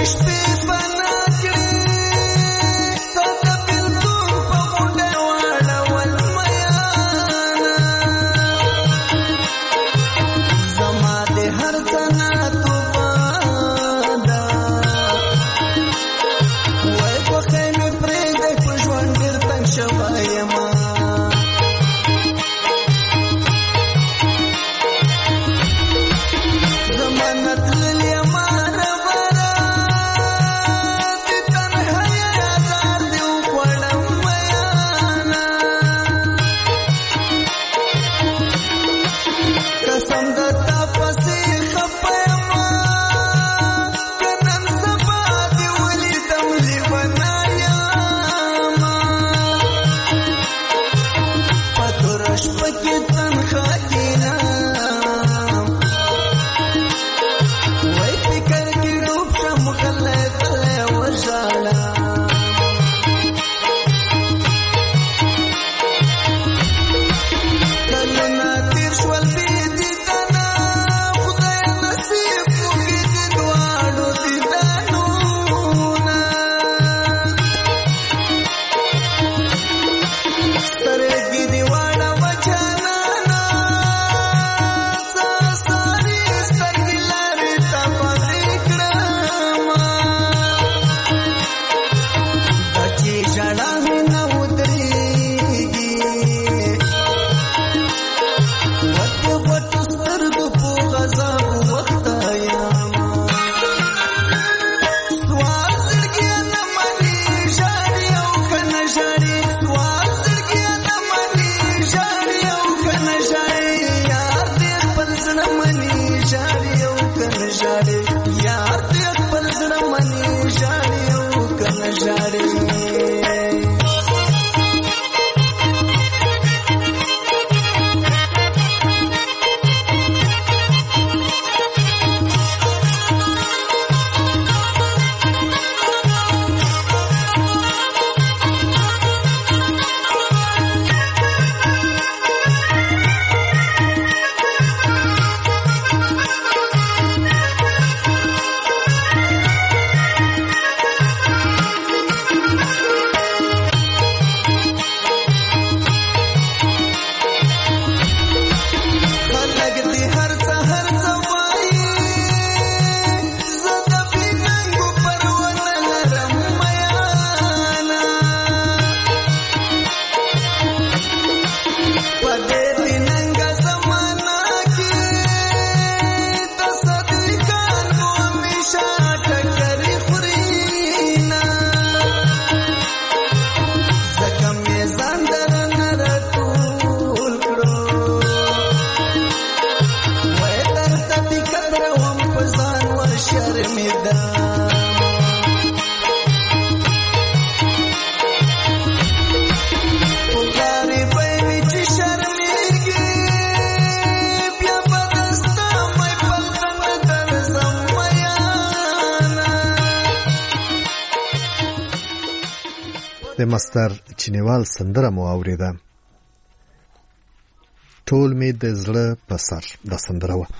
د مستر چینیوال سندره مو اوریده. ټول می د زړه په سر د سندره و.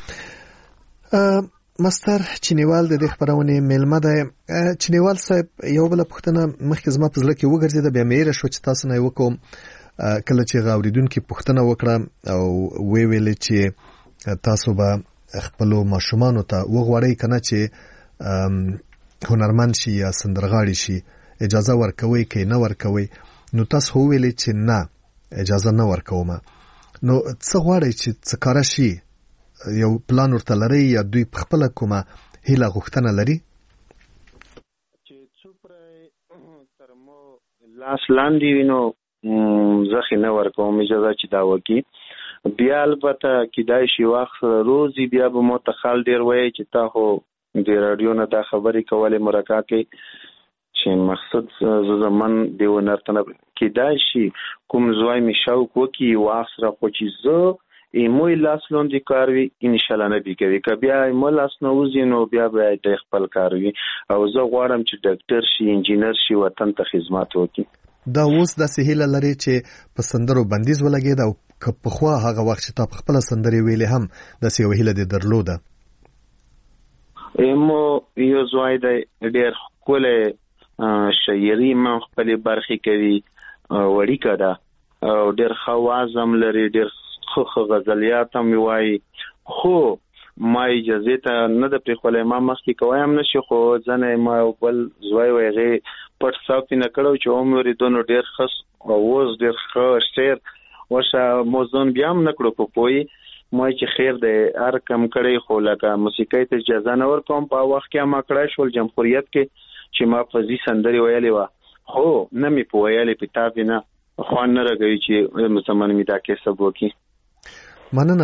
مستر چینیوال د دې خبرونه ملمه ده. چینیوال صاحب یو بل پښتنه مخکې زما په زړه کې وګرځیده، بیا مې شو چې تاسو نه وکوم. کله چې غاوریدونکو پښتنه وکړه او وی ویل چې تاسو به خپل ماشومان ته وغوړی کنه چې هنرمند شي یا سندرغاړي شي، اجازه ورکوي کې نه ورکوي، نو تاسو ویلې چې نه اجازه نه ورکوم. نو څه غواړي چې څه کار شي؟ یو پلان ورته لري یا دوی په خپل کومه هیله غوښتنه لري چې څوپره تر مو لاس لاندې وینو زخه نه ورکوم اجازه چې دا وکی. بیا البته کیدای شي وخت روزي بیا به مو تخال ډیر وای چې تاسو د رادیو نه دا خبرې کولې مرکه کې چې مقصد زمون دی ونرتنه کیدای شي کوم زوی می شوق وکي واخ را خو چې زه ایموی لاس لاندې کاروي ان شاء الله نه دی کوي کبیا ایمو لاس نو وزینو بیا به د خپل کاروي او زه غواړم چې ډاکټر شي انجینر شي وطن ته خدمت وکړي. دا اوس د سهیل لري چې په سندرو بندیز ولګید او په خو هغه وخت چې تا خپل سندري ویلې هم د سیو هیله د درلوده. ایمو یو زوی د ډیر کوله شاعري من خپل برخي کوي وړي کده او ډیر خوازم لري ډیر خو غزلیات هم وایي خو ما اجازه ته نه د پرخولې ما مخکې کوم نشي خو ځنه ما بل زوی ویغه پټ صاف نه کړو چې عمر دونو ډیر خاص او اوس ډیر ښه شعر وشه موزون بیا هم نکړو په پوي ما چې خیر د هر کم کړي خو لکه موسیقۍ ته اجازه نه ورکوم په وخت کې ما کړای شو جمهوریت کې چې ما فزي سندري ویلې و خو نه می پویلې په تابع نه خو نه راغی چې مسلمان می دا کې سبو کې مننه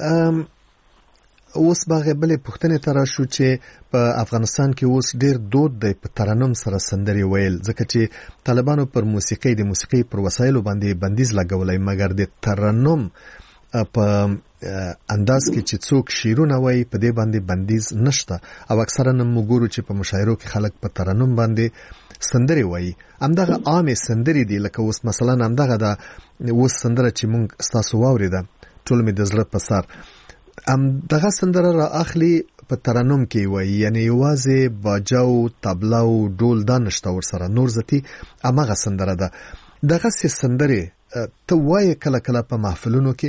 اوس باغ بلې پښتنې تر شو چې په افغانستان کې اوس ډیر دود دی په ترنم سره سندري ویل ځکه چې طالبانو پر موسیقۍ د موسیقۍ پر وسایلو باندې بندیز لګولای مګر د ترنم په انداز کې چې څوک شیرونه وایي په دې باندې بندیز نشته او اکثرا موږ چې په مشاعرو کې خلک په ترنم باندې سندري وایي همدغه عامه سندري دي لکه اوس مثلا همدغه د اوس سندره چې موږ تاسو واوریده ټول می د زړه په سر دغه سندره را اخلي په ترنم کې وایي یعنی یوازې باجاو طبلاو ډول دانشته ور سره نور زتی امغه سندره ده دغه سندره ته وایي کله کله په محفلونو کې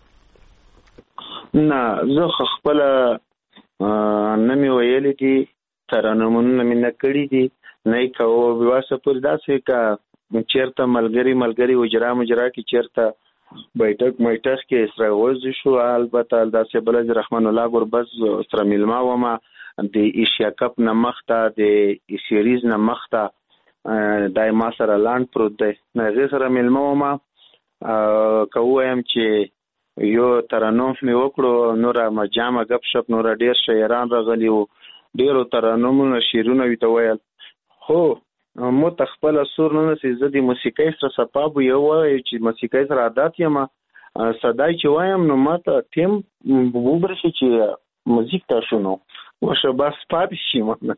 نه زه خپل نمې ویلې دي ترنمونه مې نه کړې دي نه کوو واسه پر داسې کا چیرته ملګری وجرا مجرا کې چیرته بیٹک کې سره وځو شو البته داسې بل رحمان الله ګربز سره ملما و ما د ایشیا کپ نه مخته د سیریز نه مخته دای ما سره لاند پروت دی نه سره ملما و ما کوم چې یو ترنم می وکړو نور ما جامه غب شپ نور ډیر شاعران راغلی وو ډیرو ترنمونه شیرونه وی ته ویل خو مو تخپل سور نه سي زدي موسیقۍ سره سپاب یو وای چې موسیقۍ سره عادت یم صدای چې وایم نو ماته تیم وبرشي چې موزیک تاسو نو وشه بس پاتې شي مونږ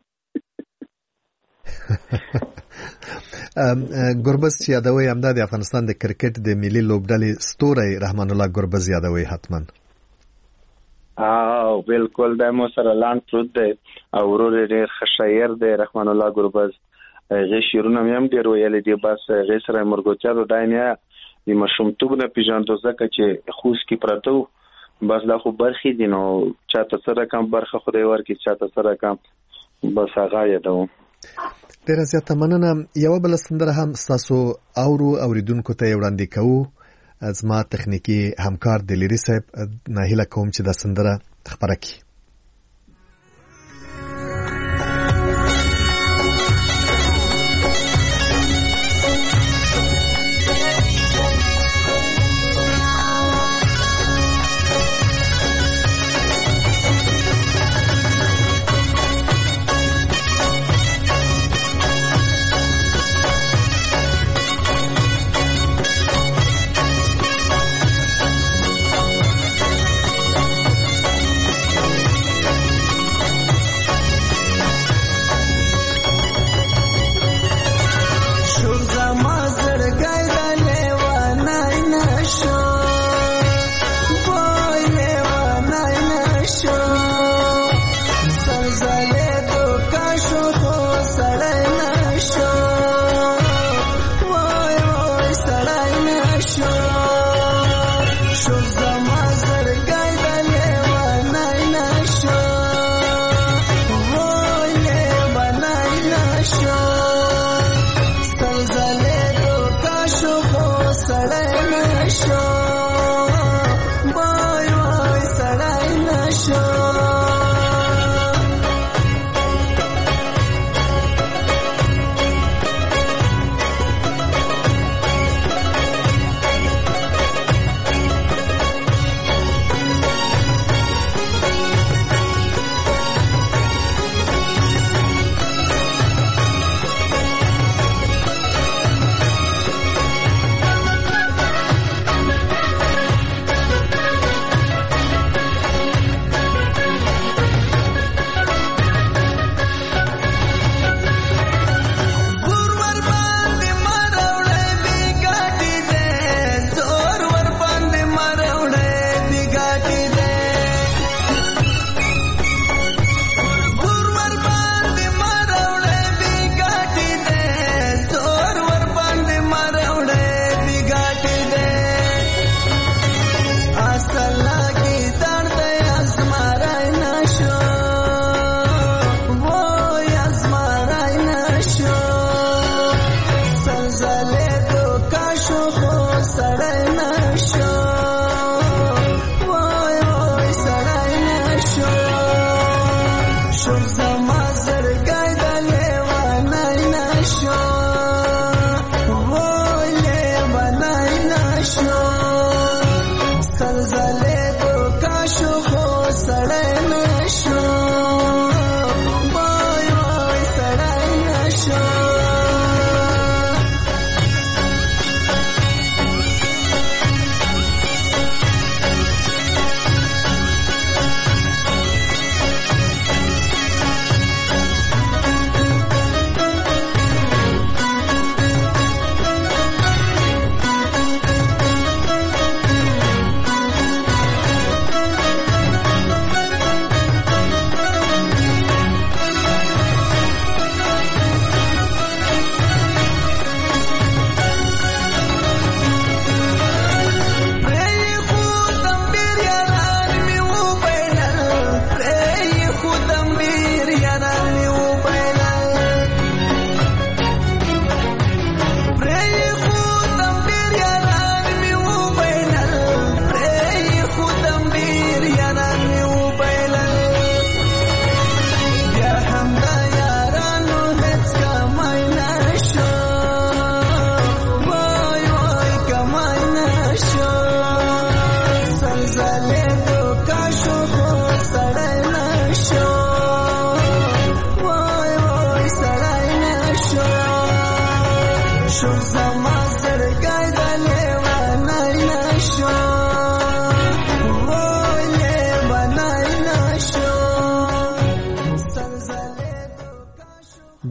ګربز یادوي همدا د افغانستان د کرکټ د ملي لوبډلې ستوري رحمان الله ګربز یادوي حتما بالکل د مو سره لاند پروت دی او ورور ډېر شاعر دی رحمان الله ګربز غي شیرونه هم ډېر ویل دي بس غي سره مرګوچا د داینه د مشومتوب نه پیژاندو ځکه چې خوش کی پراتو بس لا خو برخي دي نو چاته سره کم برخه خدای ورکي چاته سره کم بس هغه یادو ډیر زیاته مننه یو بل سندره هم تاسو اوریدونکو ته وړاندې کوو زما تخنیکی همکار دلیری صاحب ناهیله کوم چې دا سندره خبره کی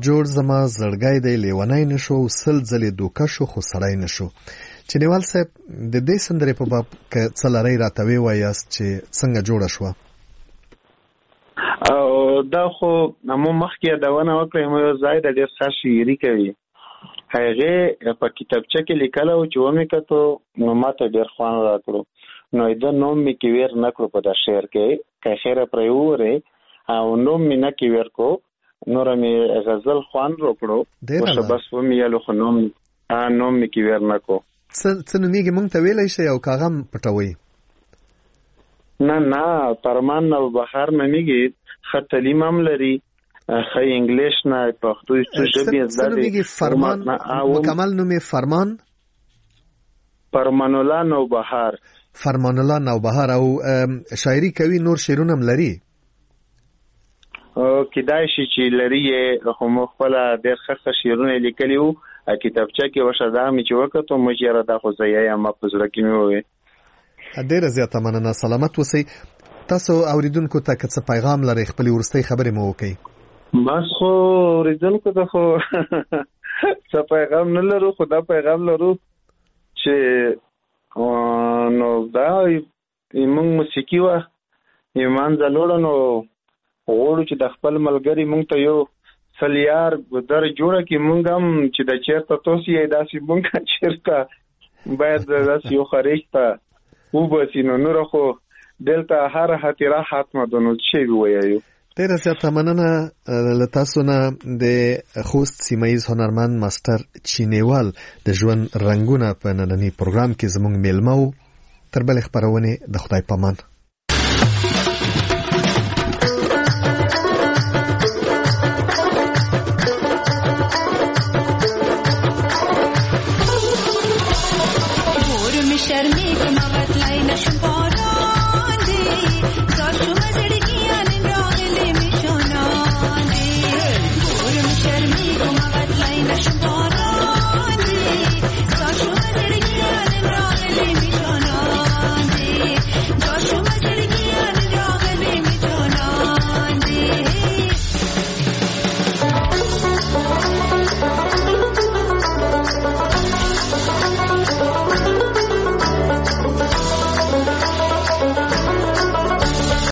جوړ زما زړګی دی لیونی نشو سل ځلې دوکه شو خو سړی نشو. چینیوال صاحب د دې سندرې په باب که څه لرئ راته ووایاست چې څنګه جوړه شوه؟ او دا خو مو مخکې یادونه وکړه مو یو ځای د ډېر ښه شاعري کوي هغې په کتابچه کې لیکلی و چې ومې کتو نو ماته ډېر خوند راکړو نو د نوم مې کې ویر نه کړو په دا شعر کې که خیره پرې وورې او نوم مې نه کې ویر کو نوره مې غزل خوند وکړو اوس بس ومې یالو خو نوم مې کې ویر نه کو څه نومیږي مونږ ته ویلی شئ او که هغه هم پټوئ؟ نه فرمان نوبهار نومیږي ښه تعلیم هم لري ښه انګلیش نه پښتو ژبې زده دی. فرمان مکمل نوم یې فرمان الله نوبهار. فرمان الله نوبهار. او شاعري کوي نور شعرونه هم لري؟ کیدای شي چې لري خو مو خپله ډېر ښه شعرونه یې لیکلي وو کتابچه کې وشه دا مې چې وکتو مو چې یاره دا خو زه یم په زړه کې مې وویل. ډېره زیاته مننه سلامت اوسئ. تاسو اوریدونکو ته که څه پیغام لرئ خپلې وروستۍ خبرې مو وکړئ. بس خو اوریدونکو ته خو څه پیغام نه لرو خو دا پیغام لرو چې نو دا موږ موسیقي وه ایمان ځلوړه نو غواړو چې د خپل ملګري موږ ته یو سلیار در جوړه کې موږ هم چې د چیرته توسې یې داسې موږ چیرته باید داسې یو خریج ته وباسي نو نوره خو دلته هر خاطره ختمه ده نو څه ووایو. ډېره زیاته مننه له تاسو نه د خوست سیمه ییز هنرمند ماسټر چینیوال د ژوند رنګونه په ننني پروګرام کې زموږ میلمه و. تر بلې خپرونې د خدای پامان.